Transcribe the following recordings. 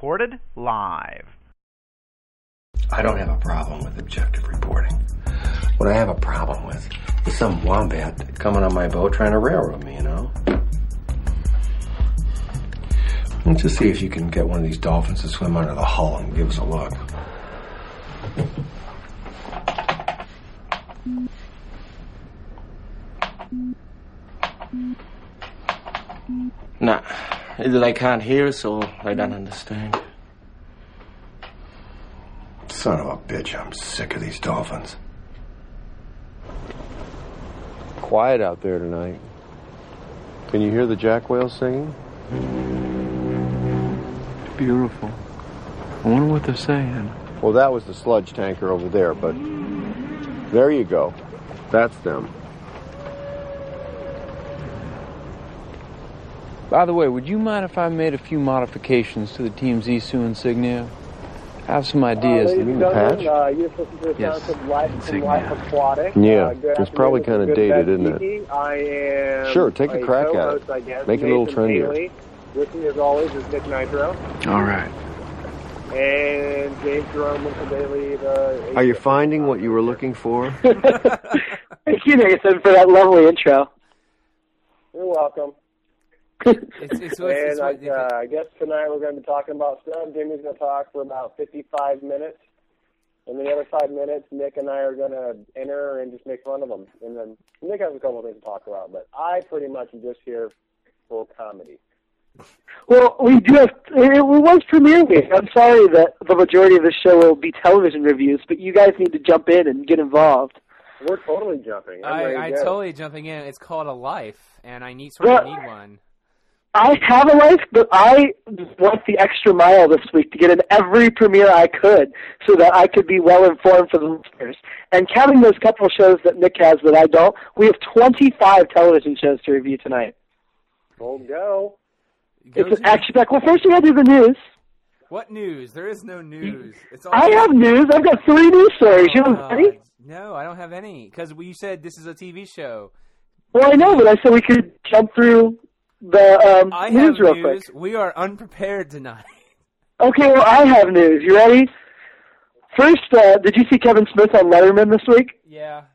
recorded live. I don't have a problem with objective reporting. What I have a problem with is some wombat coming on my boat trying to railroad me, you know? Let's just see if you can get one of these dolphins to swim under the hull and give us a look. Nah, either they can't hear us or they don't understand. Son of a bitch, I'm sick of these dolphins. Quiet out there tonight. Can you hear the jack whales singing? Beautiful. I wonder what they're saying. Well, that was the sludge tanker over there, but there you go. That's them. By the way, would you mind if I made a few modifications to the team's Isu insignia? I have some ideas. You mean the patch? Yes, Aquatic. Yeah, it's probably kind of dated, isn't it? I am Sure, take a crack at it. I guess, Make it a little Nathan trendier. Haley. With me, as always, is Nick Nitro. All right. And James Jerome Winston Bailey. Are you finding what you were looking for? Thank you, Nathan, for that lovely intro. You're welcome. I guess tonight we're going to be talking about stuff. Jimmy's going to talk for about 55 minutes. And then the other 5 minutes, Nick and I are going to enter and just make fun of them. And then Nick has a couple of things to talk about. But I pretty much am just here for comedy. Well, we do have, it was premiere week. I'm sorry that the majority of the show will be television reviews, but you guys need to jump in and get involved. We're totally jumping. I'm totally jumping in. It's called a life, and I need one. I have a life, but I went the extra mile this week to get in every premiere I could so that I could be well informed for the listeners. And counting those couple of shows that Nick has that I don't, we have 25 television shows to review tonight. Go. It's an action pack. Well, first we got to do the news. What news? There is no news. It's all I have news. I've got 3 news stories. You have any? No, I don't have any. Because you said this is a TV show. Well, I know, but I said we could jump through the news real quick. We are unprepared tonight. Okay, well, I have news. You ready? First, did you see Kevin Smith on Letterman this week? Yeah.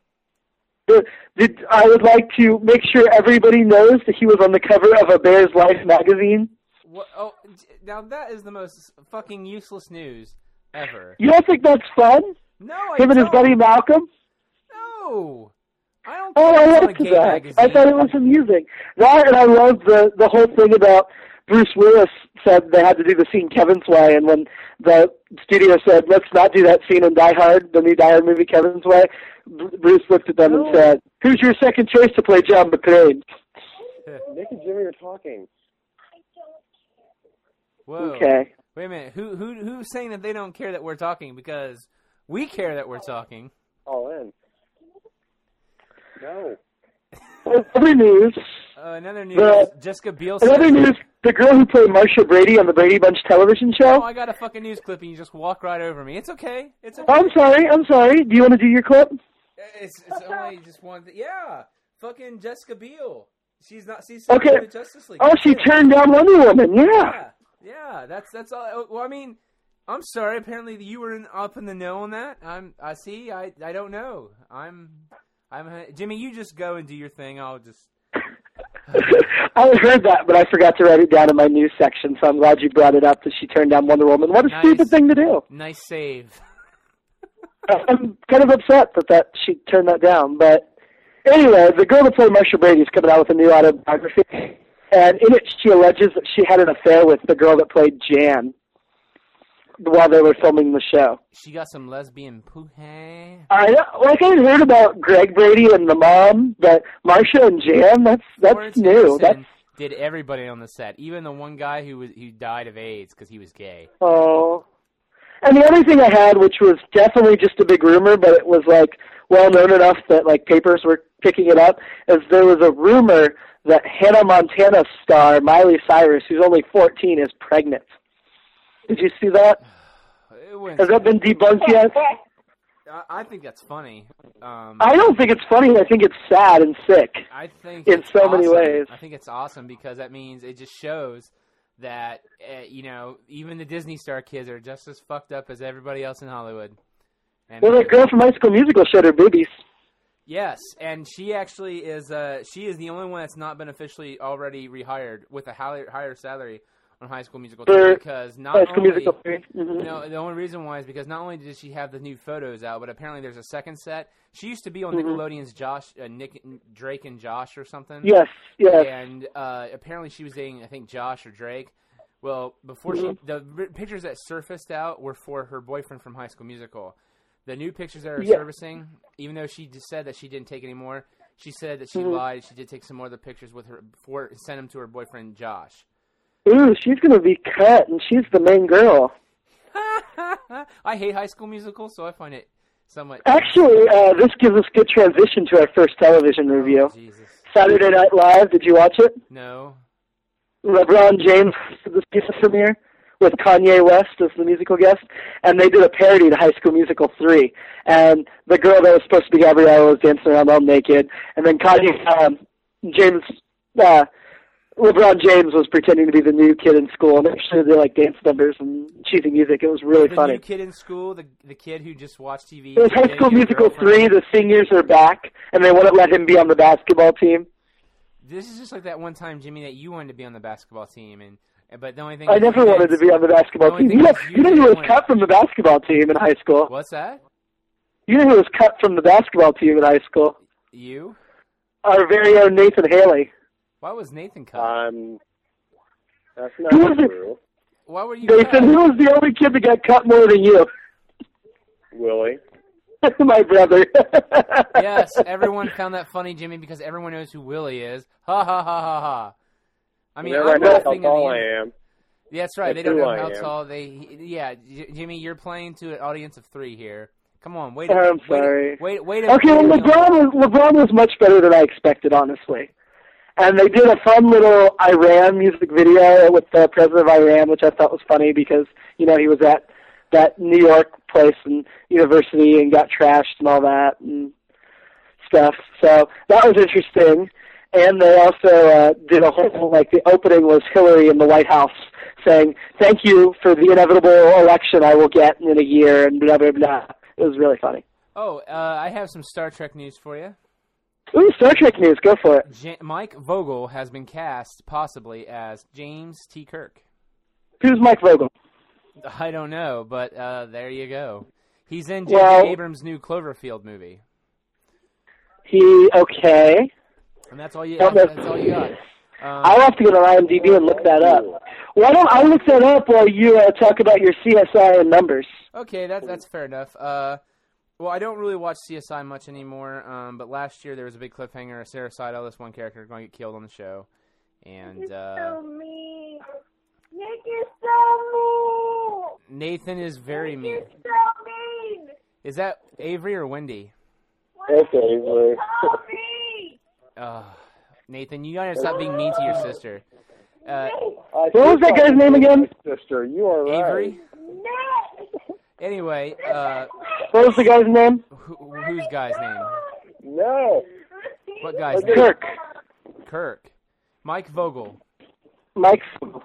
I would like to make sure everybody knows that he was on the cover of a Bears Life magazine. What, now that is the most fucking useless news ever. You don't think that's fun? No, I Him and his buddy Malcolm? No. I don't Oh, I think liked that. I thought it was amusing. That, and I love the whole thing about Bruce Willis said they had to do the scene Kevin's Way, and when the studio said, let's not do that scene in Die Hard, the new Die Hard movie Kevin's Way, Bruce looked at them and said, who's your second choice to play John McClane? Nick and Jimmy are talking. Whoa. Okay. Wait a minute. Who's saying that they don't care that we're talking? Because we care that we're talking. All in. No. Other news. Another news. Jessica Biel. Another news. The girl who played Marsha Brady on the Brady Bunch television show. Oh, I got a fucking news clip and you just walk right over me. It's okay. It's okay. I'm sorry. Do you want to do your clip? It's only just one thing. Yeah. Fucking Jessica Biel. She's okay. The Justice League. Oh, she turned down Wonder Woman. Yeah. Yeah. That's all. Well, I mean, I'm sorry. Apparently, you were up in the know on that. I see. I don't know. Jimmy, you just go and do your thing. I'll just. I heard that, but I forgot to write it down in my news section, so I'm glad you brought it up that she turned down Wonder Woman. What a stupid thing to do. Nice save. I'm kind of upset that she turned that down, but anyway, the girl that played Marsha Brady is coming out with a new autobiography, and in it she alleges that she had an affair with the girl that played Jan while they were filming the show. She got some lesbian poo-hey. I heard about Greg Brady and the mom, but Marsha and Jan, that's new. Did everybody on the set, even the one guy who died of AIDS because he was gay. Oh. And the other thing I had, which was definitely just a big rumor, but it was well known enough that papers were picking it up, is there was a rumor that Hannah Montana star Miley Cyrus, who's only 14, is pregnant. Did you see that? Has that been debunked yet? I think that's funny. I don't think it's funny. I think it's sad and sick. I think in so many ways. I think it's awesome because that means it just shows that, even the Disney star kids are just as fucked up as everybody else in Hollywood. And well, that girl from High School Musical showed her boobies. Yes, and she actually is the only one that's not been officially already rehired with a higher salary on High School Musical 3, because not High School only, Musical 3. Mm-hmm. the only reason why is because not only did she have the new photos out, but apparently there's a second set. She used to be on Nickelodeon's Drake and Josh or something. Yes. And apparently she was dating, I think, Josh or Drake. Well, before the pictures that surfaced out were for her boyfriend from High School Musical. The new pictures that are surfacing, even though she just said that she didn't take any more, she said that she lied. She did take some more of the pictures with her send them to her boyfriend Josh. Ooh, she's gonna be cut, and she's the main girl. I hate High School Musical, so I find it somewhat. Actually, this gives us good transition to our first television review. Oh, Jesus. Saturday Night Live. Did you watch it? No. LeBron James did the season premiere with Kanye West as the musical guest, and they did a parody to High School Musical 3. And the girl that was supposed to be Gabriella was dancing around all naked, and then LeBron James was pretending to be the new kid in school, and actually they like dance numbers and cheesy music. It was really funny. The new kid in school, the kid who just watched TV. It was High School Musical 3. The seniors are back, and they wouldn't let him be on the basketball team. This is just like that one time, Jimmy, that you wanted to be on the basketball team, but the only thing I never wanted to be on the basketball team. You know who was cut from the basketball team in high school? What's that? You know who was cut from the basketball team in high school? You? Our very own Nathan Haley. Why was Nathan cut? That's not true. Why were you Nathan, cut? who was the only kid that got cut more than you? Willie. My brother. Yes, everyone found that funny, Jimmy, because everyone knows who Willie is. Ha ha ha ha ha. I mean, I know how tall I am. Yeah, that's right. They don't know how tall Jimmy, you're playing to an audience of 3 here. Come on, wait. I'm sorry. Wait. Okay, well, LeBron was much better than I expected, honestly. And they did a fun little Iran music video with the president of Iran, which I thought was funny because, he was at that New York place and university and got trashed and all that and stuff. So that was interesting. And they also did a whole, the opening was Hillary in the White House saying, "Thank you for the inevitable election I will get in a year," and blah, blah, blah. It was really funny. Oh, I have some Star Trek news for you. Ooh, Star Trek news. Go for it. Mike Vogel has been cast, possibly, as James T. Kirk. Who's Mike Vogel? I don't know, but there you go. He's in J.J. Abrams' new Cloverfield movie. Okay. And that's all you got. I'll have to go to IMDb and look that up. Why don't I look that up while you talk about your CSI and numbers? Okay, that's fair enough. Well, I don't really watch CSI much anymore, but last year there was a big cliffhanger. Sarah Seidel, this one character, going to get killed on the show. And You're so mean. Nick is so mean. Nathan is very mean. Nick is so mean. Is that Avery or Wendy? It's Avery. Nathan, you gotta stop being mean to your sister. What was that guy's name again? Sister, you are right. Avery? Anyway, what was the guy's name? Whose guy's name? No. What guy's name? Kirk. Mike Vogel. Mike Vogel.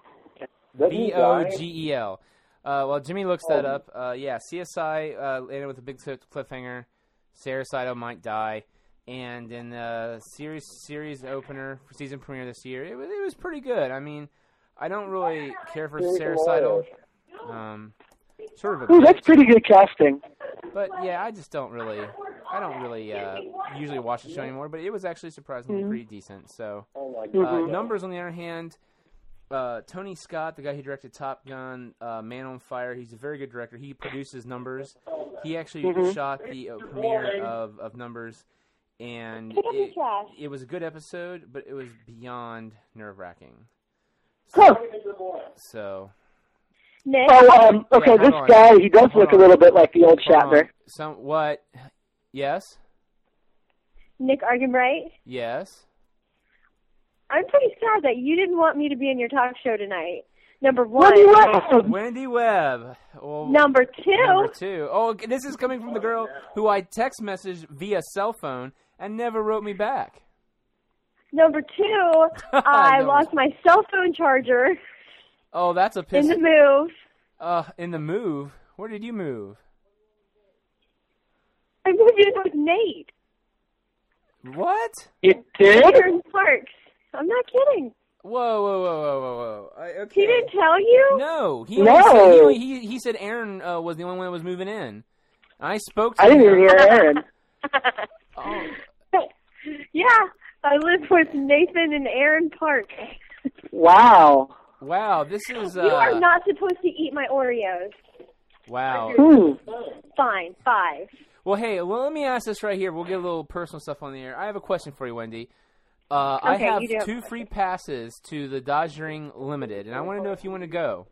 Vogel. Well, Jimmy looks that up. CSI ended with a big cliffhanger. Sarah Seidel might die. And in the series opener for season premiere this year, it was pretty good. I mean, I don't really care for Sarah Seidel. Sort of. That's pretty good casting. But yeah, I don't really usually watch the show anymore. But it was actually surprisingly pretty decent. So numbers, on the other hand, Tony Scott, the guy who directed Top Gun, Man on Fire, he's a very good director. He produces Numbers. He actually shot the premiere of Numbers. And it was a good episode, but it was beyond nerve-wracking. So. Nick? Okay, this guy, he does look a little bit like the old Shatner. What? Yes? Nick Argenbright? Yes? I'm pretty sad that you didn't want me to be in your talk show tonight. Number one. Wendy Webb. Well, Number two. Oh, this is coming from the girl who I text messaged via cell phone and never wrote me back. Number two, I lost my cell phone charger. Oh, that's a piss. In the move. In the move? Where did you move? I moved in with Nate. What? You did? Here in Parks. I'm not kidding. Whoa. Okay. He didn't tell you? No. He said Aaron was the only one that was moving in. I spoke to him. I didn't even hear Aaron. Oh. Yeah, I live with Nathan and Aaron Parks. Wow. Wow, this is... You are not supposed to eat my Oreos. Wow. Fine, 5. Well, hey, let me ask this right here. We'll get a little personal stuff on the air. I have a question for you, Wendy. Okay, I have 2 free passes to the Dodgering Limited, and I want to know if you want to go.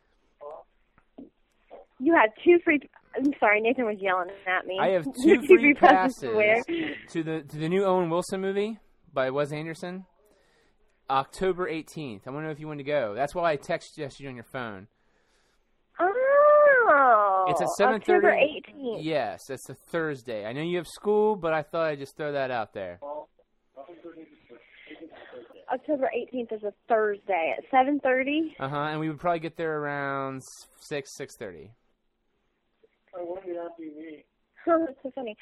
You had 2 free... I'm sorry, Nathan was yelling at me. I have 2 free passes to the new Owen Wilson movie by Wes Anderson, October 18th. I want to know if you want to go. That's why I texted you on your phone. Oh, it's at 7:30. October 18th. Yes, it's a Thursday. I know you have school, but I thought I'd just throw that out there. October 18th is a Thursday at 7:30. And we would probably get there around 6:30. I wonder if that'd be me. That's so funny.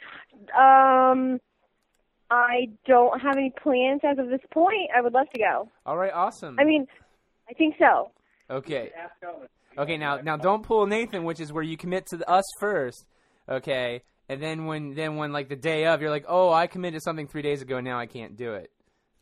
I don't have any plans as of this point. I would love to go. All right, awesome. I mean, I think so. Okay. Okay, now don't pull Nathan, which is where you commit to us first. Okay, and then when like the day of, you're like, oh, I committed to something 3 days ago, now I can't do it.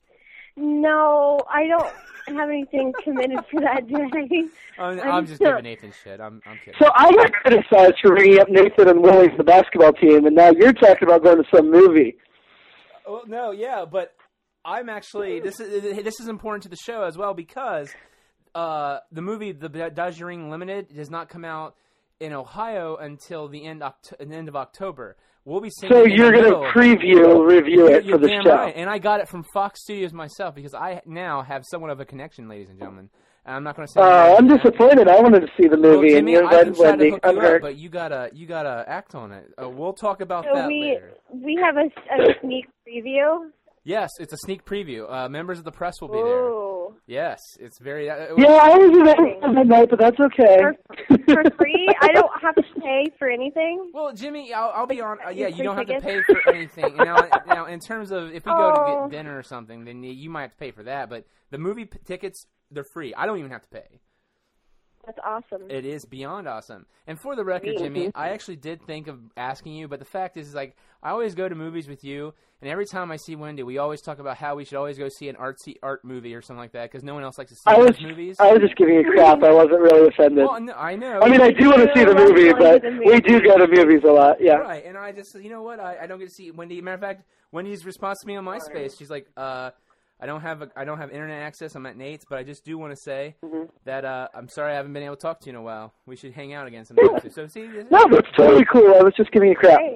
No, I don't have anything committed for that day. I'm just giving Nathan shit. I'm kidding. So I got criticized for bringing up Nathan and Willie for the basketball team, and now you're talking about going to some movie. Well, no, yeah, but I'm actually this is important to the show as well because the movie The Dodgering Limited does not come out in Ohio until the end of October. We'll be seeing. So you're going to review it for the show, right. And I got it from Fox Studios myself because I now have somewhat of a connection, ladies and gentlemen. And I'm not going to say. I'm disappointed. I wanted to see the movie, Jimmy, and you're Wendy. I've heard, but you gotta act on it. We'll talk about that later. We have a sneak preview. Yes, it's a sneak preview. Members of the press will be Ooh. there. Yes, it's very... yeah, I was there that night, but that's okay. For free? I don't have to pay for anything? Well, Jimmy, I'll be on... yeah, you don't have to pay for anything. Now, in terms of if we go to get dinner or something, then you might have to pay for that. But the movie tickets, they're free. I don't even have to pay. That's awesome. It is beyond awesome. And for the record, Jimmy, I actually did think of asking you, but the fact is like, I always go to movies with you, and every time I see Wendy, we always talk about how we should always go see an artsy art movie or something like that, because no one else likes to see those movies. I was just giving you crap. I wasn't really offended. Well, no, I know. I mean, I do want to see the movie, but we do go to movies a lot, yeah. Right, and I just, you know what, I don't get to see Wendy. Matter of fact, Wendy's response to me on MySpace, she's like, I don't have internet access. I'm at Nate's, but I just do want to say that I'm sorry I haven't been able to talk to you in a while. We should hang out again sometime. So see, no, that's totally cool. I was just giving you crap. Right.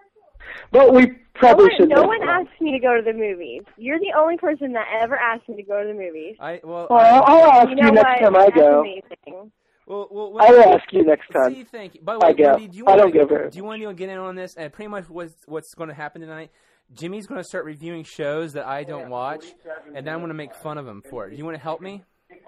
But we probably should. No one asked me to go to the movies. You're the only person that ever asked me to go to the movies. I'll ask you next time I go. Well, I'll ask you next time. See, thank you. By the way, Wendy, do you want to get in on this? And pretty much what's going to happen tonight. Jimmy's going to start reviewing shows that I don't watch, and then I'm going to make fun of him for it. Do you want to help me?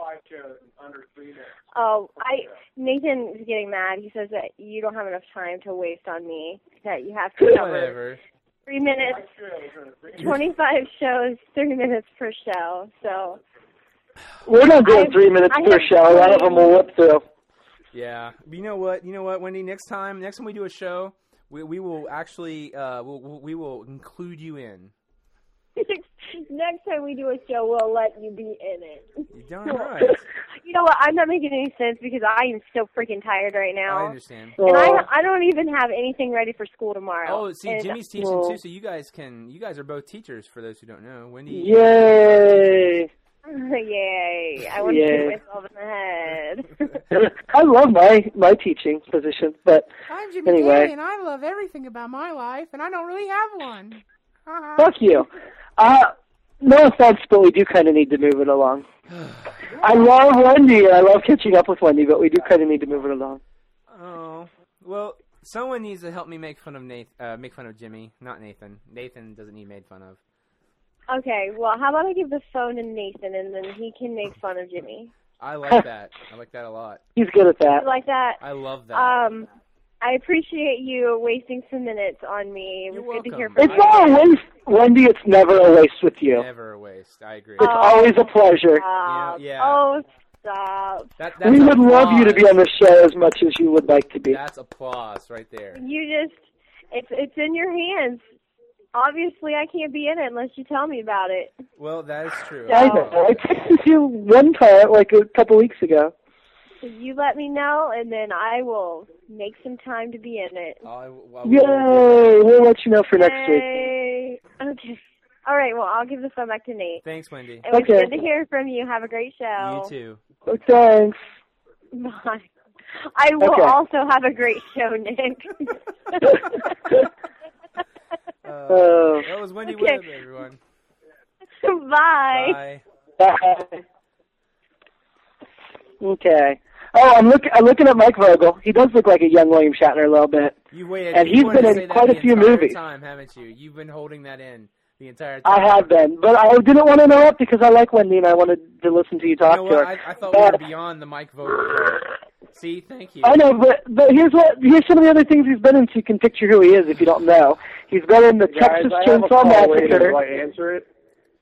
Oh, Nathan is getting mad. He says that you don't have enough time to waste on me. That you have to cover 3 minutes, 25 shows, 3 minutes per show. So we're not doing 3 minutes per show. A lot of them will whip through. Yeah, but you know what, Wendy? Next time we do a show. We will actually we will include you in. Next time we do a show, we'll let you be in it. You're darn right. You know what? I'm not making any sense because I am so freaking tired right now. I understand. And I don't even have anything ready for school tomorrow. Oh, see, Jimmy's teaching too, so you guys are both teachers. For those who don't know, Wendy. Yay! Yay! I want to shoot myself in the head. I love my teaching position, but I'm Jimmy anyway. Gay, and I love everything about my life, and I don't really have one. Fuck you. No offense, but we do kind of need to move it along. I love Wendy, and I love catching up with Wendy, but we do kind of need to move it along. Oh, well, someone needs to help me make fun of Jimmy, not Nathan. Nathan doesn't need made fun of. Okay, well, how about I give the phone to Nathan, and then he can make fun of Jimmy? I like that. I like that a lot. He's good at that. You like that? I love that. I appreciate you wasting some minutes on me. It was You're good to hear welcome. from It's you. not a waste, Wendy. It's never a waste with you. Never a waste. I agree. It's always a pleasure. Stop. Yeah. Oh, stop. That's We would love you to be on applause. the show as much as you would like to be. That's applause right there. You just, it's in your hands. Obviously, I can't be in it unless you tell me about it. Well, that is true. I know. I texted you one time, like a couple weeks ago. So you let me know, and then I will make some time to be in it. Yay! We'll let you know for next week. Yay. Okay. All right, well, I'll give the phone back to Nate. Thanks, Wendy. It was Okay. good to hear from you. Have a great show. You too. Oh, thanks. Bye. I will Okay. also have a great show, Nick. That was Wendy Okay. Webb, everyone. Bye. Bye. Bye. Okay. Oh, I'm looking at Mike Vogel. He does look like a young William Shatner a little bit. You waited. And you he's wanted been to say in that quite the a few entire movies. time, haven't you? You've been holding that in the entire time. I have been, but I didn't want to interrupt because I like Wendy and I wanted to listen to you talk You know to what? her. I thought we were beyond the Mike Vogel part. See, thank you. I know, but here's some of the other things he's been in, so you can picture who he is if you don't know. He's been in the Guys, Texas I have a Chainsaw call waiting. Massacre. Do I answer it?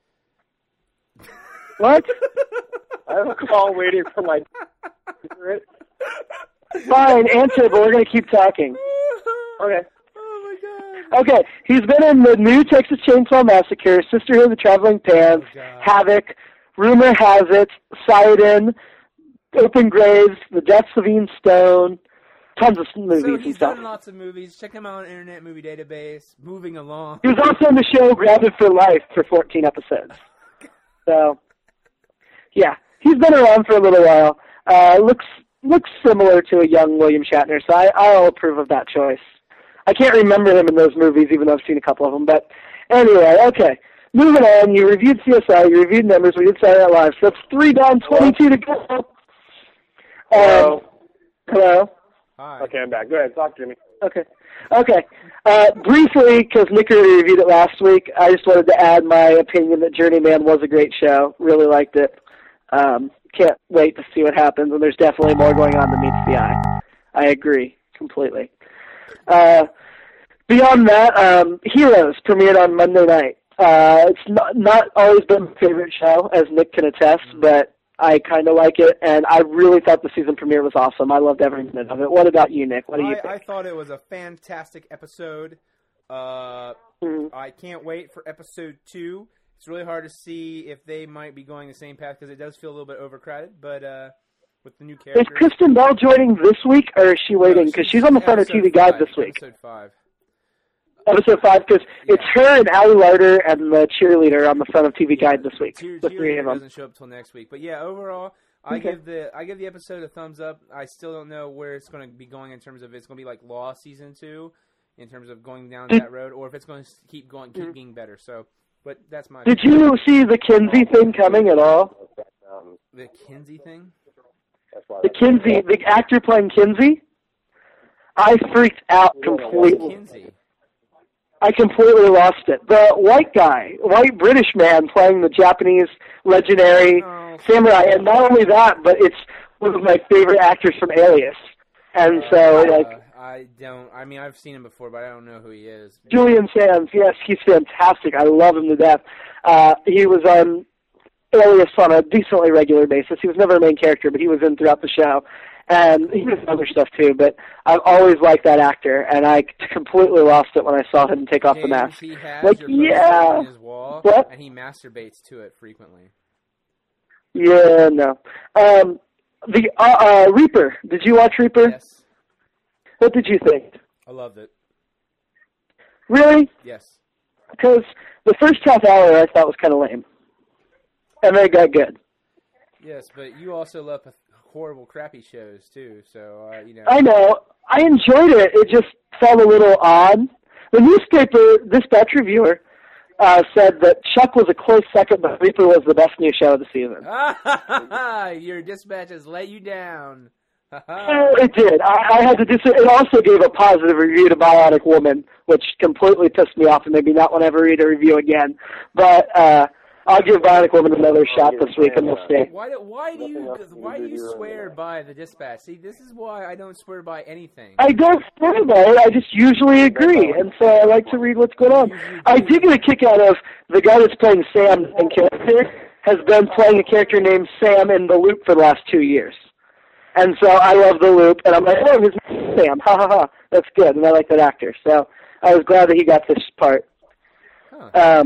What? I have a call waiting for my answer it. Fine, answer it, but we're going to keep talking. Okay. Oh my God. Okay, he's been in the new Texas Chainsaw Massacre, Sisterhood of the Traveling Pants, Havoc, Rumor Has It, Sidon, Open Graves, The Deaths of Ian Stone, tons of movies So and he's stuff. done lots of movies. Check him out on Internet Movie Database. Moving along. He was also on the show Grounded for Life for 14 episodes. So, yeah, he's been around for a little while. Looks similar to a young William Shatner, so I'll approve of that choice. I can't remember him in those movies, even though I've seen a couple of them. But anyway, okay. Moving on, you reviewed CSI, you reviewed Numbers, we did Saturday Night Live. So that's 3 down, 22 to go. Hello. Hello. Hi. Okay, I'm back. Go ahead. Talk to me. Okay. Briefly, because Nick already reviewed it last week, I just wanted to add my opinion that Journeyman was a great show. Really liked it. Can't wait to see what happens, and there's definitely more going on than meets the eye. I agree completely. Beyond that, Heroes premiered on Monday night. It's not always been my favorite show, as Nick can attest, but I kind of like it, and I really thought the season premiere was awesome. I loved every minute of it. What about you, Nick? What do you think? I thought it was a fantastic episode. I can't wait for episode 2. It's really hard to see if they might be going the same path because it does feel a little bit overcrowded, but with the new characters. Is Kristen Bell joining this week, or is she waiting? Because she's on the front of TV Guide this week. Episode 5. Episode 5, because it's her and Allie Larder and the cheerleader on the front of TV Guide this week. The 3 of them. Doesn't show up till next week, but yeah, overall, I give the episode a thumbs up. I still don't know where it's going to be going in terms of it's going to be like Law season 2, in terms of going down that road, or if it's going to keep getting better. So, but that's my. Did you see the Kinsey thing coming at all? The Kinsey thing? The actor playing Kinsey? I freaked out completely. Kinsey. I completely lost it. The white British man playing the Japanese legendary samurai, and not only that, but it's one of my favorite actors from Alias. And so, I've seen him before, but I don't know who he is. Julian Sands, yes, he's fantastic. I love him to death. He was on Alias on a decently regular basis. He was never a main character, but he was in throughout the show. And he was other stuff too, but I've always liked that actor, and I completely lost it when I saw him take off the mask. He has like, your yeah, on his wall, what? And he masturbates to it frequently. Yeah, no. The Reaper. Did you watch Reaper? Yes. What did you think? I loved it. Really? Yes. Because the first half hour I thought was kind of lame, and then it got good. Yes, but you also love horrible, crappy shows too. So I know. I enjoyed it. It just felt a little odd. The newspaper Dispatch reviewer said that Chuck was a close second, but Reaper was the best new show of the season. Your Dispatch has let you down. Well, it did. I had to it also gave a positive review to Bionic Woman, which completely pissed me off and maybe not want to ever read a review again. But I'll give Bionic Woman another shot this week, and we'll see. Why do you swear by the Dispatch? See, this is why I don't swear by anything. I don't swear by it. I just usually agree, and so I like to read what's going on. I did get a kick out of the guy that's playing Sam in character has been playing a character named Sam in The Loop for the last 2 years. And so I love The Loop, and I'm like, oh, his name's Sam. Ha, ha, ha. That's good, and I like that actor. So I was glad that he got this part. Huh.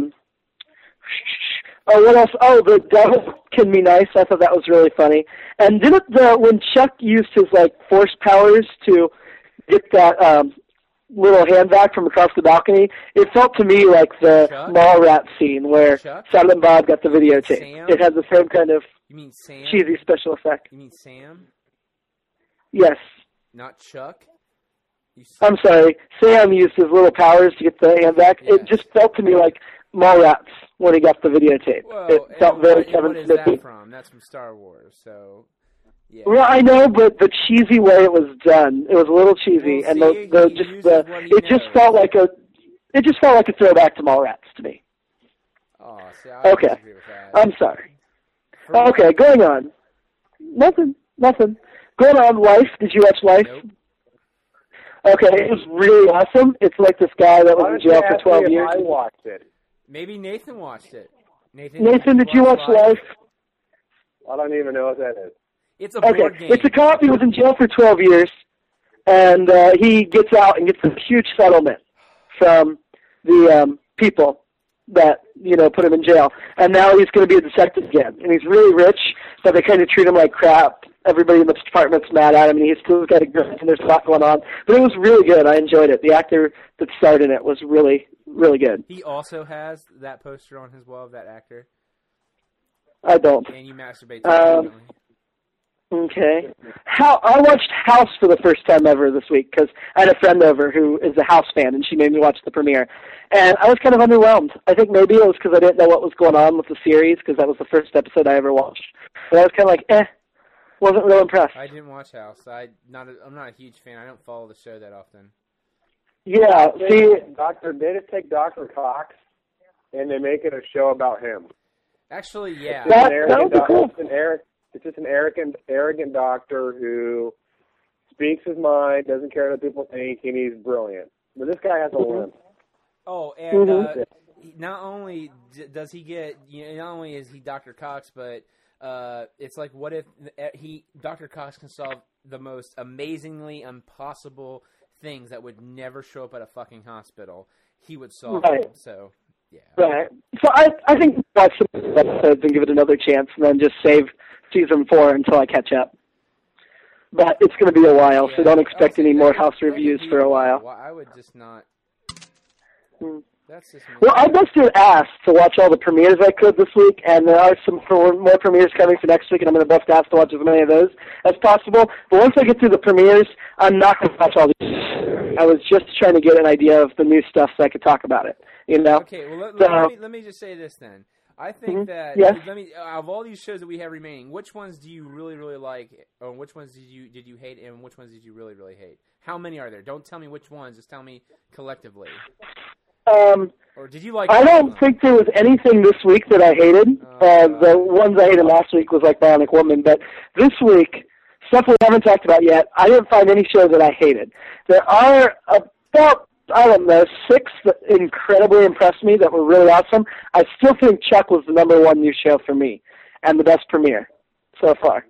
What else? Oh, the devil can be nice. I thought that was really funny. And didn't when Chuck used his force powers to get that little hand back from across the balcony, it felt to me like the Mallrats scene where Silent Bob got the videotape. Sam? It had the same kind of cheesy special effect. You mean Sam? Yes. Not Chuck? I'm sorry. Sam used his little powers to get the hand back. Yes. It just felt to me like Mallrats when he got the videotape. Whoa, it felt very Kevin Smith. What is that from? That's from Star Wars, so... Yeah. Well, I know, but the cheesy way it was done, it was a little cheesy, and it just felt like a throwback to Mallrats to me. Oh, see, I agree with that. I'm sorry. Okay, going on. Nothing. Going on, Life. Did you watch Life? Nope. Okay, it was really awesome. It's like this guy that was in jail for 12 years. I watched it. Maybe Nathan watched it. Nathan, did you watch Life? I don't even know what that is. It's a board game. It's a cop who was in jail for 12 years, and he gets out and gets a huge settlement from the people that, put him in jail. And now he's going to be a detective again. And he's really rich, but they kind of treat him like crap. Everybody in the department's mad at him, and he's still got a grip, and there's a lot going on. But it was really good. I enjoyed it. The actor that starred in it was really, really good. He also has that poster on his wall of that actor. I don't. And you masturbate to it. Okay. I watched House for the first time ever this week because I had a friend over who is a House fan, and she made me watch the premiere. And I was kind of underwhelmed. I think maybe it was because I didn't know what was going on with the series because that was the first episode I ever watched. But I was kind of like, wasn't real impressed. I didn't watch House. I'm not a huge fan. I don't follow the show that often. Yeah, they just take Dr. Cox and they make it a show about him. Actually, yeah. That would be cool. It's just an arrogant doctor who speaks his mind, doesn't care what people think, and he's brilliant. But this guy has a limp. Oh, and not only does he get, not only is he Dr. Cox, but it's like, what if Dr. Cox can solve the most amazingly impossible things that would never show up at a fucking hospital? He would solve them. So, yeah. Right. So I think watch some episodes and give it another chance, and then just save Season 4 until I catch up. But it's going to be a while, so don't expect any more House reviews for a while. Well, I would just not... That's just me. Well, I busted ass to watch all the premieres I could this week, and there are some more premieres coming for next week, and I'm going to bust ass to watch as many of those as possible. But once I get through the premieres, I'm not going to watch all these. I was just trying to get an idea of the new stuff so I could talk about it. Okay, well, let me just say this then. I think that of all these shows that we have remaining, which ones do you really, really like, or which ones did you hate, and which ones did you really, really hate? How many are there? Don't tell me which ones. Just tell me collectively. Or did you like? I don't think there was anything this week that I hated. The ones I hated last week was like Bionic Woman, but this week, stuff we haven't talked about yet, I didn't find any show that I hated. There are about, 6 that incredibly impressed me that were really awesome. I still think Chuck was the #1 new show for me and the best premiere so far.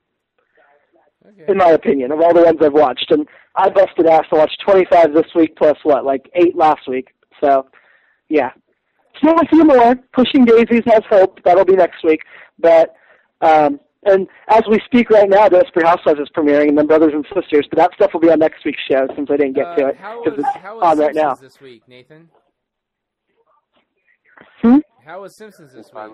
Okay. In my opinion, of all the ones I've watched. And I busted ass to watch 25 this week plus 8 last week. So, yeah. Still a few more. Pushing Daisies has hope. That'll be next week. But, and as we speak right now, Desperate Housewives is premiering, and then Brothers and Sisters. But that stuff will be on next week's show since I didn't get to it. How it's on right now. This week, Nathan? How was Simpsons this week?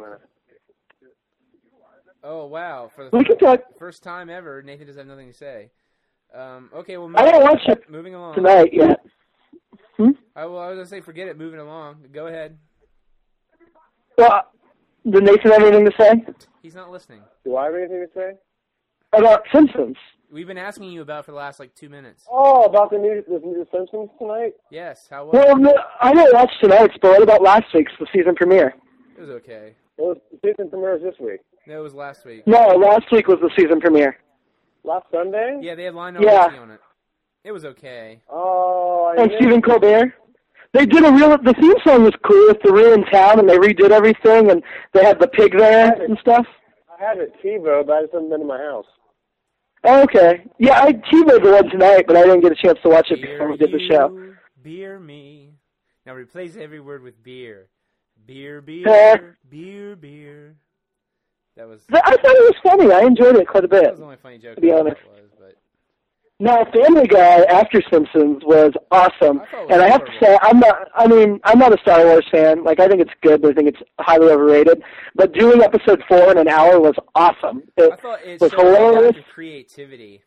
Oh, wow. For the first time ever, Nathan doesn't have nothing to say. Okay, well, I didn't watch it moving along. tonight yet. I was going to say, forget it, moving along. Go ahead. Well, did Nathan have anything to say? He's not listening. Do I have anything to say? About Simpsons. We've been asking you about for the last, 2 minutes. Oh, about the new Simpsons tonight? Yes, how was it? Well, no, I didn't watch tonight's, but what about last week's, the season premiere? It was okay. Well, the season premiere is this week. No, it was last week. No, last week was the season premiere. Last Sunday? Yeah, they had Lionel Richie on it. It was okay. Oh, and Stephen Colbert. They did the theme song was cool if they were in town and they redid everything and they had the pig there and stuff. I had it TiVo, but I just haven't been to my house. Oh, okay. Yeah, I TiVo'd the one tonight, but I didn't get a chance to watch it before we did the show. Beer me. Now replace every word with beer. Beer, beer, beer, beer. That was. I thought it was funny. I enjoyed it quite a bit. That was the only funny joke. To be honest. But... No, Family Guy after Simpsons was awesome, and I have to say, I'm not a Star Wars fan. Like, I think it's good, but I think it's highly overrated. But doing episode 4 in an hour was awesome. I thought it was hilarious. Creativity.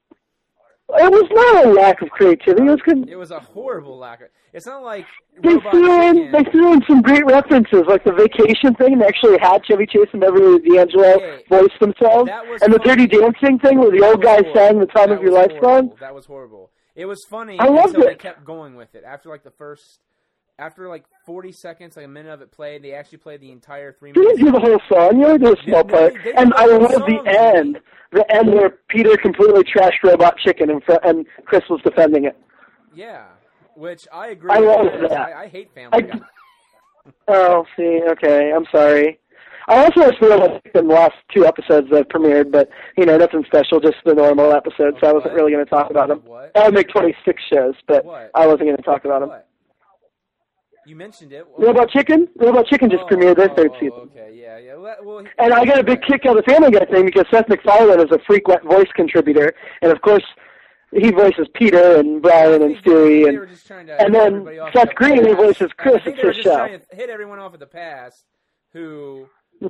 It was not a lack of creativity. It was good. It was a horrible lack of. It's not like they threw in some great references, like the vacation thing. They actually had Chevy Chase and Beverly D'Angelo voice themselves, and the Dirty Dancing thing, where the old guy sang the Time of Your Life song. That was horrible. It was funny. I loved until it. They kept going with it after like 40 seconds, like a minute of it played. They actually played the entire 3 minutes. They didn't do the whole song. You only did a small part. And I love the end. The end where Peter completely trashed Robot Chicken and Chris was defending it. Yeah, which I agree. I love that. I hate Family Guy. Oh, see, okay, I'm sorry. I also watched Robot Chicken the last 2 episodes that premiered, but, nothing special, just the normal episodes, so I wasn't really going to talk about them. I would make 26 shows, but I wasn't going to talk about them. You mentioned it. Robot Chicken? Robot Chicken just premiered their 3rd season. Okay, yeah. Well, and I got a big kick out of the Family Guy thing because Seth MacFarlane is a frequent voice contributor, and of course, he voices Peter and Brian and Stewie, and then Seth Green, who voices Chris. It's his show. Trying to hit everyone off at the pass who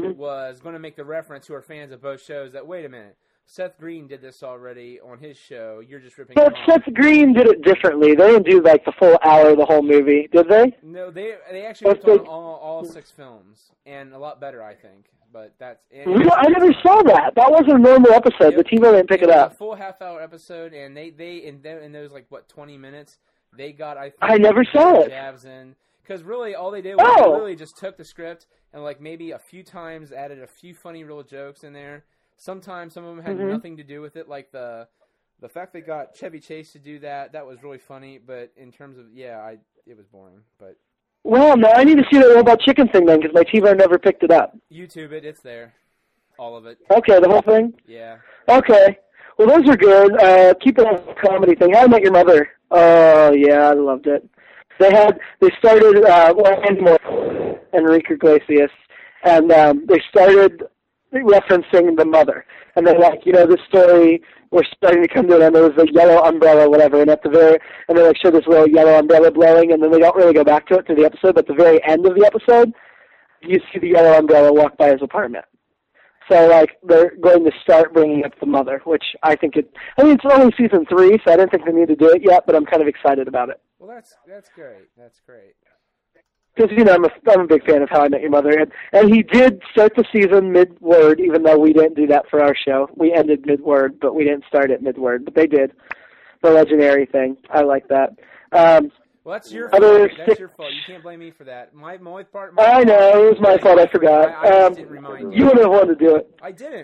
was going to make the reference, who are fans of both shows, that, wait a minute, Seth Green did this already on his show. You're just ripping But Seth Green did it differently. They didn't do, like, the full hour of the whole movie, did they? No, they actually ripped on all 6 films, and a lot better, I think. But that's... I never saw that. That wasn't a normal episode. The TiVo didn't pick it up. A full half-hour episode, and they in those, 20 minutes, they got, I never saw it. Jabs in. Because really, all they did was they really just took the script and, maybe a few times added a few funny little jokes in there. Sometimes some of them had nothing to do with it, like the fact they got Chevy Chase to do that was really funny, but in terms of, it was boring. But well, no, I need to see the Robot Chicken thing then, because my TiVo never picked it up. YouTube it, it's there. All of it. Okay, the whole thing? Yeah. Okay. Well, those are good. Keep it on the comedy thing. How I Met Your Mother. Oh, yeah, I loved it. They started, Andy Moore, Enrique Iglesias, and they started referencing the mother. And they're like, this story, we're starting to come to an end. There was a yellow umbrella, whatever, and they show this little yellow umbrella blowing, and then they don't really go back to it through the episode, but at the very end of the episode, you see the yellow umbrella walk by his apartment. So, they're going to start bringing up the mother, which I think it's only season 3, so I don't think they need to do it yet, but I'm kind of excited about it. Well, that's great. That's great. Because, I'm a big fan of How I Met Your Mother. And he did start the season mid-word, even though we didn't do that for our show. We ended mid-word, but we didn't start it mid-word. But they did. The legendary thing. I like that. Well, that's your fault. That's your fault. You can't blame me for that. My part... I know. It was my fault. I forgot. I just didn't remind you. You wouldn't have wanted to do it. I didn't.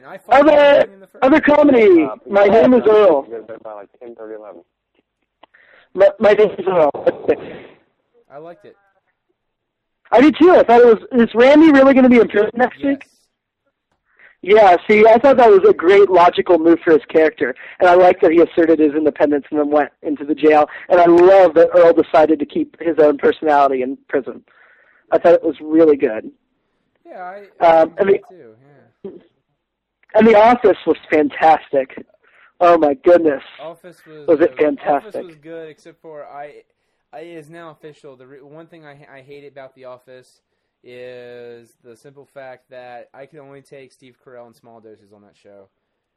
Other comedy. My name is Earl. My name is Earl. I liked it. I did too. I thought is Randy really going to be in prison next week? Yeah, see, I thought that was a great logical move for his character, and I like that he asserted his independence and then went into the jail, and I love that Earl decided to keep his own personality in prison. I thought it was really good. Yeah, I did too, yeah. And The Office was fantastic. Oh my goodness. Office was it fantastic. Office was good, except for it is now official. The one thing I hate about The Office is the simple fact that I can only take Steve Carell in small doses on that show.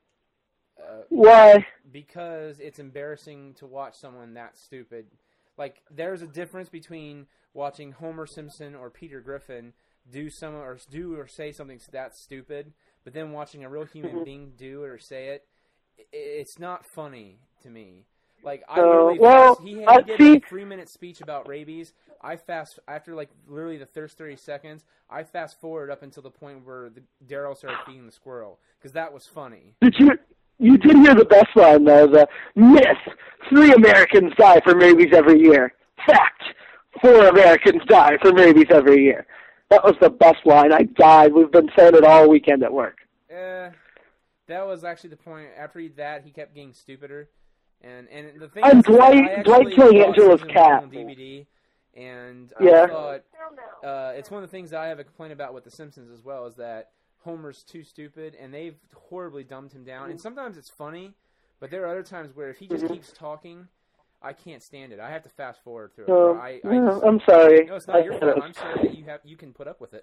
Why? Because it's embarrassing to watch someone that stupid. There's a difference between watching Homer Simpson or Peter Griffin do or say something that stupid, but then watching a real human being do it or say it. It's not funny to me. Like, I literally he did a 3-minute speech about rabies. After like literally the first 30 seconds, I fast forward up until the point where Daryl started feeding the squirrel, because that was funny. You did hear the best line, though, the myth, 3 Americans die from rabies every year. Fact, 4 Americans die from rabies every year. That was the best line. I died. We've been saying it all weekend at work. That was actually the point. After he kept getting stupider. And the thing is, Dwight killing Angela's cat. DVD, and yeah. I thought it's one of the things that I have a complaint about with The Simpsons as well, is that Homer's too stupid, and they've horribly dumbed him down. And sometimes it's funny, but there are other times where if he just keeps talking, I can't stand it. I have to fast forward through it. I'm sorry. No, it's not your fault. I'm sorry that you can put up with it.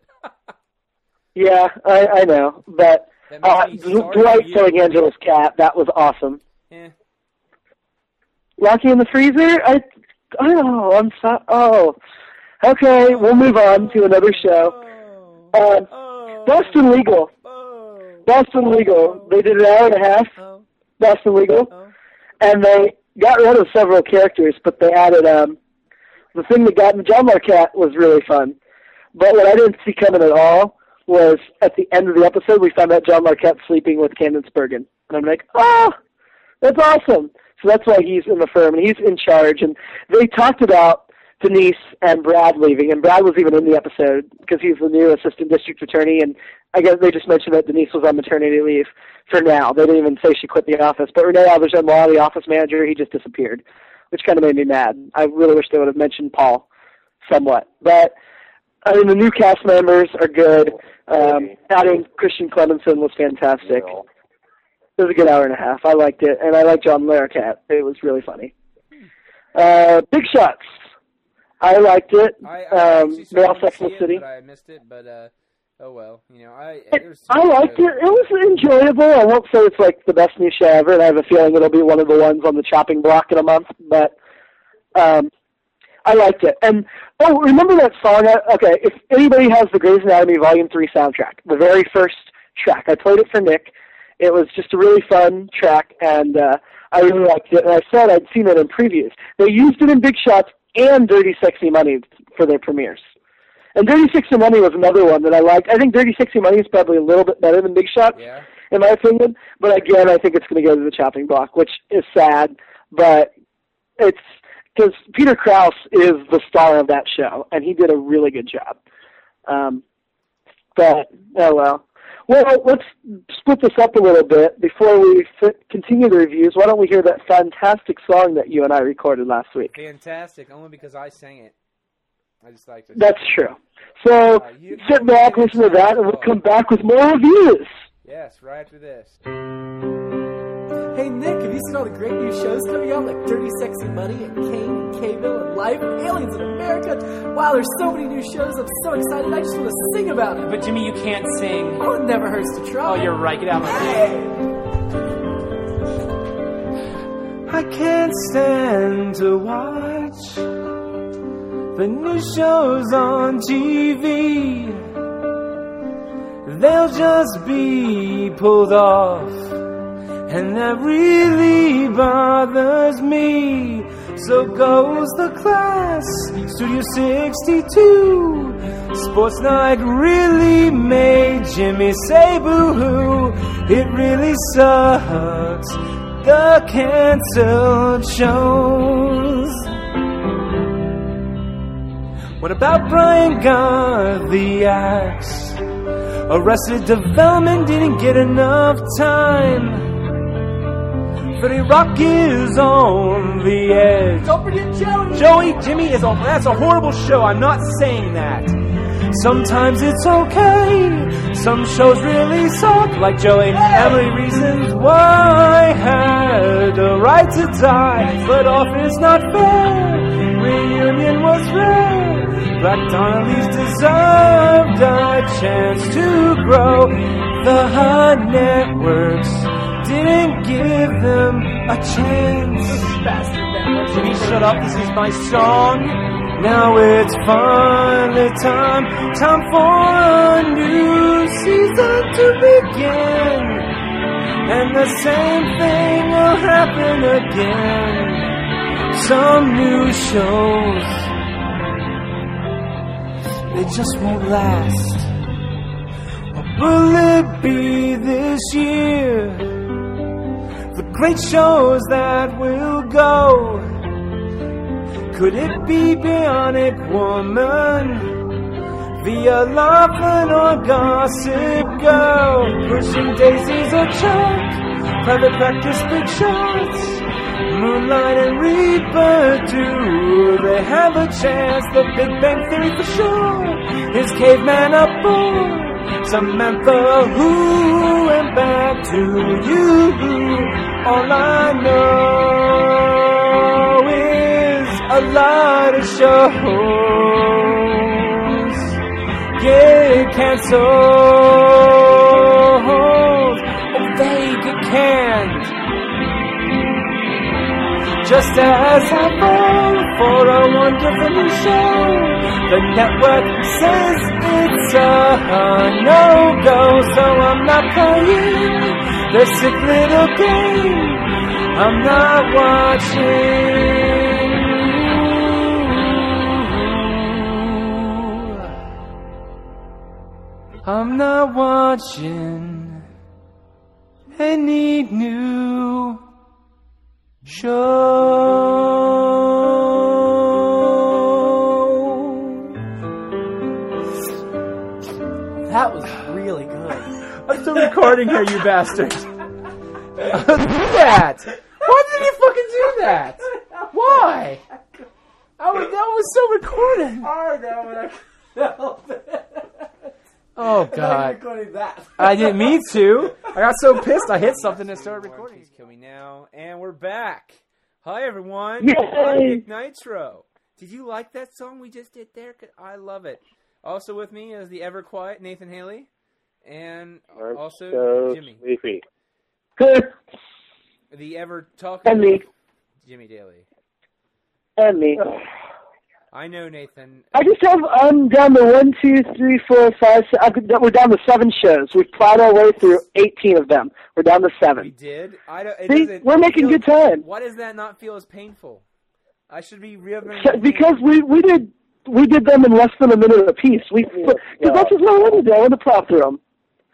Yeah, I know, but Dwight killing Angela's cat, that was awesome. Yeah. Rocky in the freezer? I'm sorry. Oh. Okay, we'll move on to another show. Boston Legal. Boston Legal. They did an hour and a half. Boston Legal. And they got rid of several characters, but they added, the thing that got John Marquette was really fun. But what I didn't see coming at all was at the end of the episode, we found out John Marquette sleeping with Candace Bergen. And I'm like, oh, that's awesome. So that's why he's in the firm, and he's in charge. And they talked about Denise and Brad leaving, and Brad was even in the episode because he's the new assistant district attorney, and I guess they just mentioned that Denise was on maternity leave for now. They didn't even say she quit the office. But Renee Alderson-Law, the office manager, he just disappeared, which kind of made me mad. I really wish they would have mentioned Paul somewhat. But, I mean, the new cast members are good. Adding Christian Clemenson was fantastic. It was a good hour and a half. I liked it, and I liked John Larroquette. It was really funny. Big Shots. I liked it. Male Sex and the City. I missed it, but oh well. You know, I liked it. It was enjoyable. I won't say it's like the best new show ever, and I have a feeling it'll be one of the ones on the chopping block in a month. But I liked it. And remember that song? Okay, if anybody has the Grey's Anatomy Volume 3 soundtrack, the very first track, I played it for Nick. It was just a really fun track, and I really liked it. And I said I'd seen it in previews. They used it in Big Shots and Dirty Sexy Money for their premieres. And Dirty Sexy Money was another one that I liked. I think Dirty Sexy Money is probably a little bit better than Big Shots, in my opinion. But again, I think it's going to go to the chopping block, which is sad. But it's because Peter Krause is the star of that show, and he did a really good job. But, oh well. Well, let's split this up a little bit. Before we continue the reviews, why don't we hear that fantastic song that you and I recorded last week? Fantastic, only because I sang it. I just liked it. That's true. So sit back, listen to that, and we'll come back with more reviews. Yes, right after this. Hey, Nick, have you seen all the great new shows coming out, like Dirty Sexy Money and Kane and K-Bill and Life and Aliens in America? Wow, there's so many new shows. I'm so excited. I just want to sing about it. But, Jimmy, you can't sing. Oh, it never hurts to try. Oh, you're right. Get out of my way. I can't stand to watch the new shows on TV. They'll just be pulled off, and that really bothers me. So goes the class, Studio 62. Sports Night really made Jimmy say boo-hoo. It really sucks, the canceled shows. What about Brian Got the Axe? Arrested Development didn't get enough time. 30 Rock is on the edge. Don't forget Joey. Joey, Jimmy, that's a horrible show. I'm not saying that. Sometimes it's okay. Some shows really suck, like Joey. Emily Reasons Why had a right to die, but Office not fair. Reunion was rare. Black Donnelly's deserved a chance to grow. The hot networks didn't give them a chance. Jimmy, shut up, this is my song. Now it's finally time for a new season to begin. And the same thing will happen again. some new shows, they just won't last. Or will it be this year? The great shows that will go. Could it be Bionic Woman, Via Laughlin or Gossip Girl? Pushing Daisies or Chuck, Private Practice, Big Shots, Moonlight and Reaper, do they have a chance? The Big Bang Theory for sure. Is Caveman up for Samantha Who and Back to You? All I know is a lot of shows get canceled, or they get canned. Just as I fall for a wonderful new show, the network says it's a no-go, so I'm not playing the sick little game. I'm not watching. I'm not watching any new show. That was really good. I'm still recording here, you bastard. Do that. Why did you fucking do that? Why? That was so recorded. I know, but I couldn't help it. Oh, God. Recording that. I didn't mean to. I got so pissed I hit something and started recording. Please kill me now. And we're back. Hi, everyone. Yay. I'm Nick Nitro. Did you like that song we just did there? I love it. Also with me is the ever-quiet Nathan Haley. And also so Jimmy. Sleepy. The ever-talking And me. Jimmy Daly. And me. I know, Nathan. I just have, I'm down to 1, 2, 3, 4, 5, 6. We're down to 7 shows. We've plowed our way through 18 of them. We're down to 7. We did? See, we're making good time. Why does that not feel as painful? I should be real. Because we did them in less than a minute apiece. Because that's just what I wanted to do. I wanted to plow through them.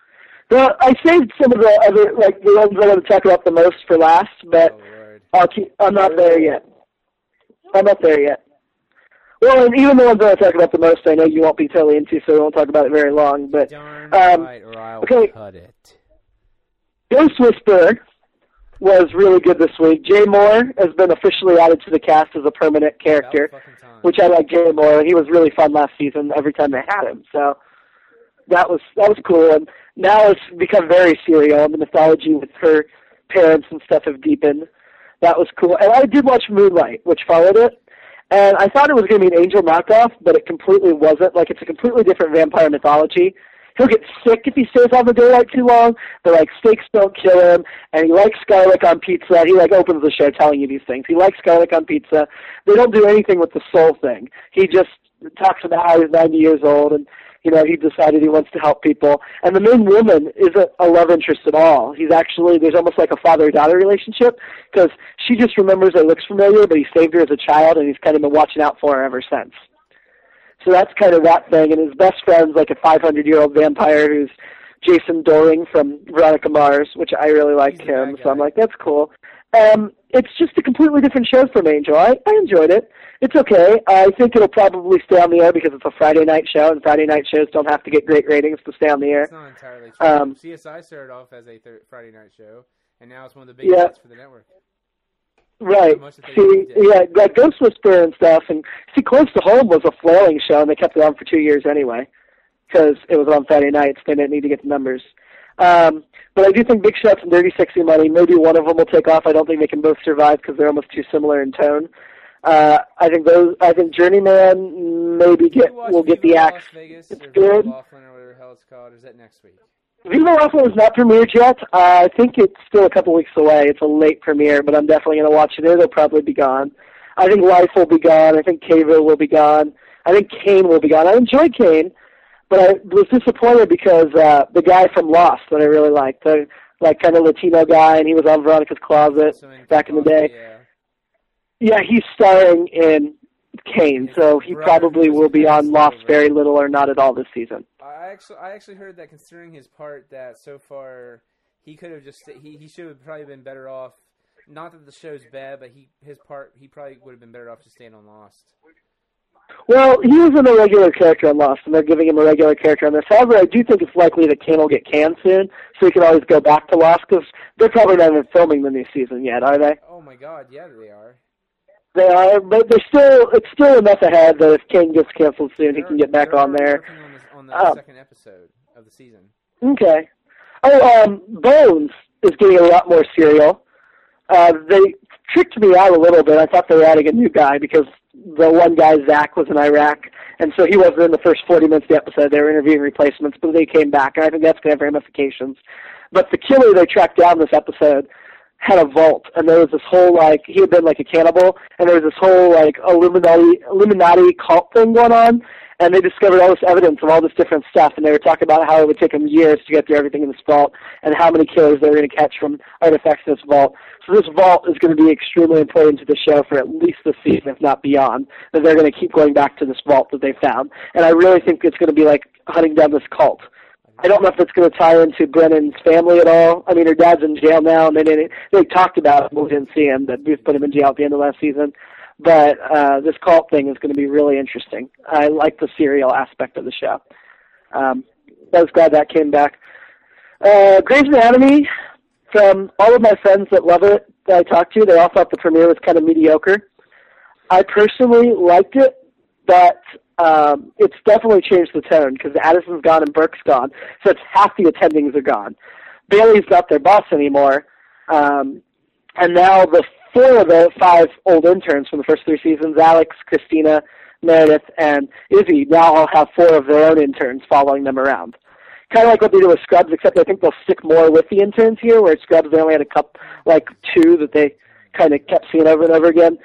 I saved some of the other, like the ones I want to talk about the most for last, but I'm not there yet. I'm not there yet. Well, and even the ones that I talk about the most, I know you won't be totally into, so we won't talk about it very long. But darn right, or I'll cut it. Ghost Whisperer was really good this week. Jay Moore has been officially added to the cast as a permanent character, which I like Jay Moore. He was really fun last season every time they had him. So that was cool. And now it's become very serial, and the mythology with her parents and stuff have deepened. That was cool. And I did watch Moonlight, which followed it. And I thought it was going to be an Angel knockoff, but it completely wasn't. Like, it's a completely different vampire mythology. He'll get sick if he stays on the daylight too long, but, like, steaks don't kill him, and he likes garlic on pizza. He, like, opens the show telling you these things. He likes garlic on pizza. They don't do anything with the soul thing. He just talks about how he's 90 years old, and, you know, he decided he wants to help people. And the main woman isn't a love interest at all. He's actually, there's almost like a father-daughter relationship, because she just remembers it looks familiar, but he saved her as a child, and he's kind of been watching out for her ever since. So that's kind of that thing. And his best friend's like a 500-year-old vampire who's Jason Doring from Veronica Mars, which I really like him. So I'm like, that's cool. It's just a completely different show from Angel. I enjoyed it. It's okay. I think it'll probably stay on the air because it's a Friday night show, and Friday night shows don't have to get great ratings to stay on the air. It's not entirely true. CSI started off as a Friday night show, and now it's one of the big hits for the network. Right. See, yeah, like Ghost Whisperer and stuff, and see, Close to Home was a flailing show, and they kept it on for 2 years anyway, because it was on Friday nights. They didn't need to get the numbers. But I do think Big Shots and Dirty Sexy Money, maybe one of them will take off. I don't think they can both survive because they're almost too similar in tone. I think Journeyman maybe will get the axe. Vegas, it's good. Or whatever the hell it's called. Or is that next week? Viva Laughlin is not premiered yet. I think it's still a couple weeks away. It's a late premiere, but I'm definitely going to watch it. It'll probably be gone. I think Life will be gone. I think K-Ville will be gone. I think Kane will be gone. I enjoyed Kane, but I was disappointed because the guy from Lost that I really liked, the kind of Latino guy, and he was on Veronica's Closet back in the day. Yeah, he's starring in Kane, so he probably will be on Lost very little or not at all this season. I actually heard that considering his part, that so far he could have just he should have probably been better off. Not that the show's bad, but he probably would have been better off just staying on Lost. Well, he was an irregular character on Lost, and they're giving him a regular character on this. However, I do think it's likely that Kane will get canned soon, so he can always go back to Lost, because they're probably not even filming the new season yet, are they? Oh my God, yeah, they are. They are, but it's still enough ahead that if Kane gets canceled soon, he can get back on there. On the second episode of the season. Okay. Oh, Bones is getting a lot more serial. They tricked me out a little bit. I thought they were adding a new guy because the one guy, Zach, was in Iraq, and so he wasn't in the first 40 minutes of the episode. They were interviewing replacements, but they came back, and I think that's going to have ramifications. But the killer they tracked down this episode had a vault, and there was this whole, he had been like a cannibal, and there was this whole, Illuminati cult thing going on, and they discovered all this evidence of all this different stuff, and they were talking about how it would take them years to get through everything in this vault, and how many killers they were going to catch from artifacts in this vault. So this vault is going to be extremely important to the show for at least this season, if not beyond, that they're going to keep going back to this vault that they found. And I really think it's going to be like hunting down this cult. I don't know if it's going to tie into Brennan's family at all. I mean, her dad's in jail now, and they talked about it, but we didn't see him, that Booth put him in jail at the end of last season. But this cult thing is going to be really interesting. I like the serial aspect of the show. I was glad that came back. Grey's Anatomy, from all of my friends that love it that I talked to, they all thought the premiere was kind of mediocre. I personally liked it, but it's definitely changed the tone because Addison's gone and Burke's gone, so it's half the attendings are gone. Bailey's not their boss anymore, and now the 4 of the 5 old interns from the first 3 seasons, Alex, Christina, Meredith, and Izzy, now all have 4 of their own interns following them around. Kind of like what they do with Scrubs, except I think they'll stick more with the interns here, where Scrubs they only had 2 that they kind of kept seeing over and over again.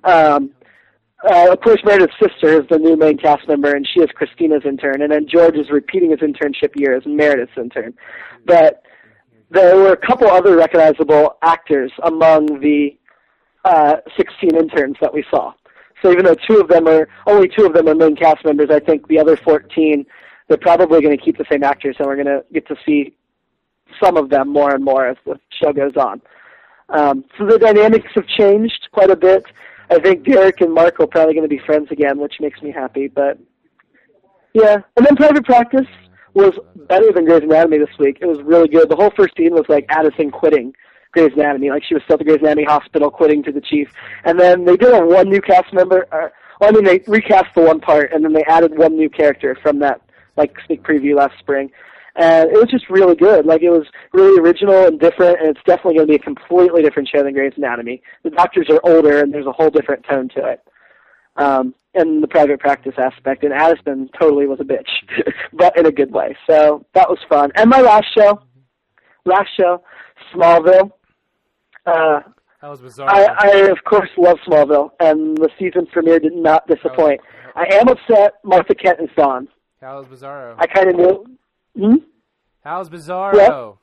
Of course, Meredith's sister is the new main cast member, and she is Christina's intern, and then George is repeating his internship year as Meredith's intern. But there were a couple other recognizable actors among the 16 interns that we saw. So even though only two of them are main cast members, I think the other 14, they're probably going to keep the same actors, and we're going to get to see some of them more and more as the show goes on. So the dynamics have changed quite a bit. I think Derek and Mark are probably going to be friends again, which makes me happy. But yeah, and then Private Practice was better than Grey's Anatomy this week. It was really good. The whole first scene was like Addison quitting Grey's Anatomy, like she was still at the Grey's Anatomy hospital quitting to the chief. And then they did one new cast member. They recast the one part, and then they added one new character from that sneak preview last spring. And it was just really good. It was really original and different, and it's definitely going to be a completely different show than Grey's Anatomy. The doctors are older, and there's a whole different tone to it. And the Private Practice aspect. And Addison totally was a bitch, but in a good way. So that was fun. And my last show, Smallville. That was bizarre. I of course love Smallville, and the season premiere did not disappoint. I am upset Martha Kent is gone. How's Bizarro? I kind of knew. How's Bizarro? What?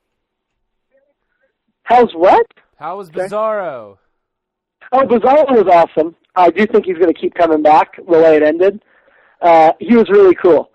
How's what? How was Bizarro? Oh, Bizarro was awesome. I do think he's going to keep coming back the way it ended. He was really cool.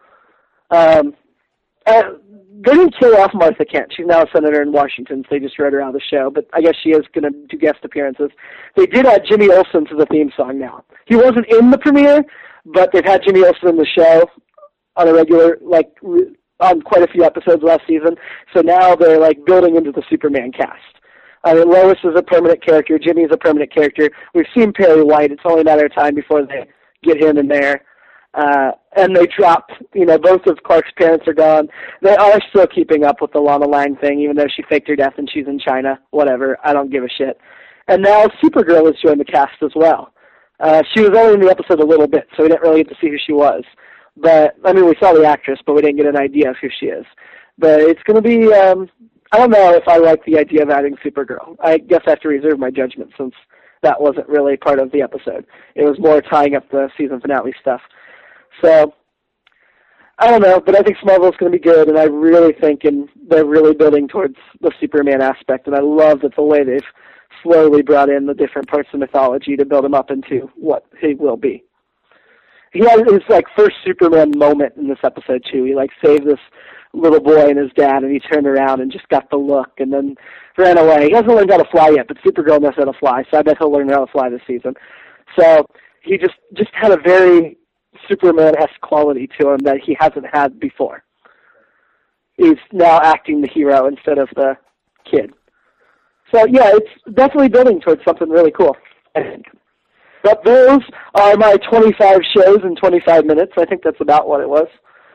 They didn't kill off Martha Kent. She's now a senator in Washington, so they just wrote her out of the show. But I guess she is going to do guest appearances. They did add Jimmy Olsen to the theme song now. He wasn't in the premiere, but they've had Jimmy Olsen in the show on a regular, on quite a few episodes last season. So now they're building into the Superman cast. I mean, Lois is a permanent character. Jimmy is a permanent character. We've seen Perry White. It's only a matter of time before they get him in there. And they dropped, both of Clark's parents are gone. They are still keeping up with the Lana Lang thing, even though she faked her death and she's in China. Whatever. I don't give a shit. And now Supergirl has joined the cast as well. She was only in the episode a little bit, so we didn't really get to see who she was. But, we saw the actress, but we didn't get an idea of who she is. But it's going to be, I don't know if I like the idea of adding Supergirl. I guess I have to reserve my judgment since that wasn't really part of the episode. It was more tying up the season finale stuff. So, I don't know, but I think Smallville's going to be good, and I really think they're really building towards the Superman aspect, and I love that the way they've slowly brought in the different parts of mythology to build him up into what he will be. He had his like first Superman moment in this episode too. He like saved this little boy and his dad, and he turned around and just got the look, and then ran away. He hasn't learned how to fly yet, but Supergirl knows how to fly, so I bet he'll learn how to fly this season. So he just had a very Superman-esque quality to him that he hasn't had before. He's now acting the hero instead of the kid. So yeah, it's definitely building towards something really cool, I think. But those are my 25 shows in 25 minutes. I think that's about what it was.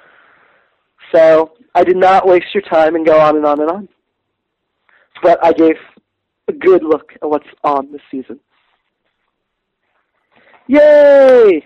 So I did not waste your time and go on and on and on. But I gave a good look at what's on this season. Yay!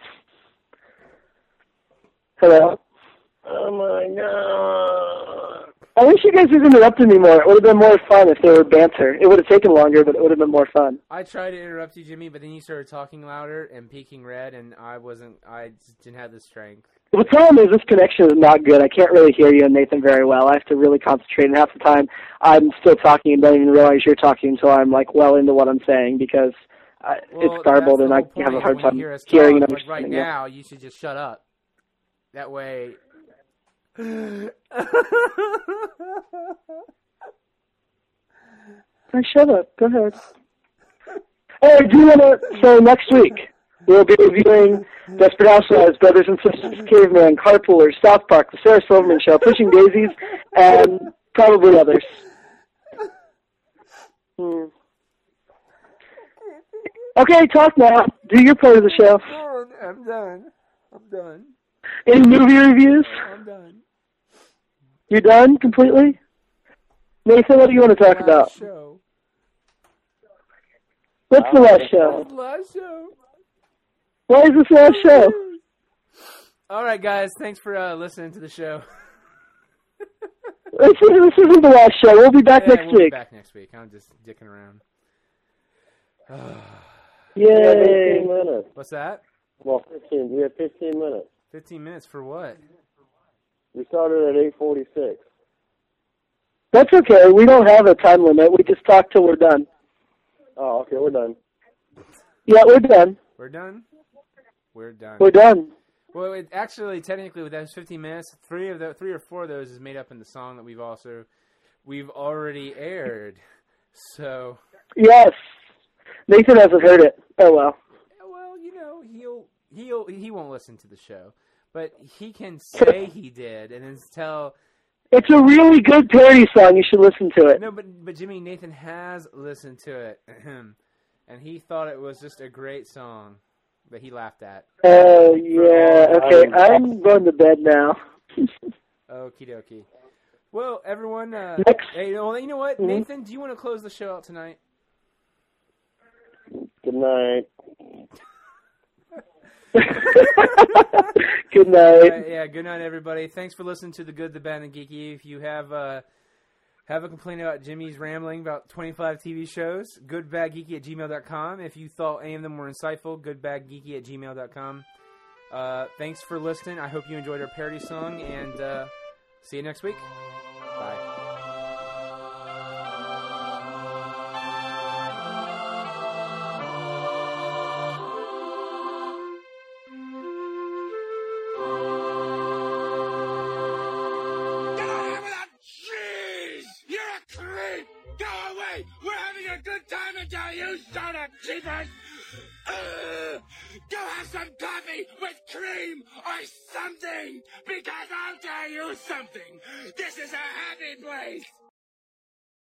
Hello? Oh my god. I wish you guys had interrupted me more. It would have been more fun if there were banter. It would have taken longer, but it would have been more fun. I tried to interrupt you, Jimmy, but then you started talking louder and peeking red, and I just didn't have the strength. The problem is this connection is not good. I can't really hear you and Nathan very well. I have to really concentrate, and half the time I'm still talking and don't even realize you're talking until I'm like well into what I'm saying because it's garbled and I have a hard time hearing and understanding. Right now, you should just shut up. That way... Shut up. Go ahead. Hey, do you want to... So next week, we'll be reviewing Desperate Housewives, Brothers and Sisters, Caveman, Carpoolers, South Park, The Sarah Silverman Show, Pushing Daisies, and probably others. Okay, talk now. Do your part of the show. I'm done. Any movie reviews? I'm done. You done completely? Nathan, what do you want to talk about? Show. What's the last show? Last show. Why is this the last show? All right, guys. Thanks for listening to the show. This isn't the last show. We'll be back next week. We'll be back next week. I'm just dicking around. Yay. 15 minutes. What's that? Well, 15. We have 15 minutes. 15 minutes for what? We started at 8:46. That's okay. We don't have a time limit. We just talk till we're done. Oh, okay. We're done. Yeah, we're done. We're done? We're done. We're done. Well, actually, technically, with those 15 minutes, 3 or 4 of those is made up in the song that we've already aired. So. Yes. Nathan hasn't heard it. Oh well. Well, you know, he won't listen to the show, but he can say he did, and then tell. It's a really good parody song. You should listen to it. No, but Jimmy, Nathan has listened to it, and he thought it was just a great song that he laughed at. Oh yeah. Okay, I'm going to bed now. Okie dokie. Well, everyone. Next. Hey, you know what, Nathan? Do you want to close the show out tonight? Good night. Good night. Yeah, good night, everybody. Thanks for listening to The Good, the Bad, and the Geeky. If you have a complaint about Jimmy's rambling about 25 TV shows, goodbadgeeky@gmail.com. If you thought any of them were insightful, goodbadgeeky@gmail.com. Thanks for listening. I hope you enjoyed our parody song, and see you next week. Bye. Go have some coffee with cream or something, because I'll tell you something. This is a happy place.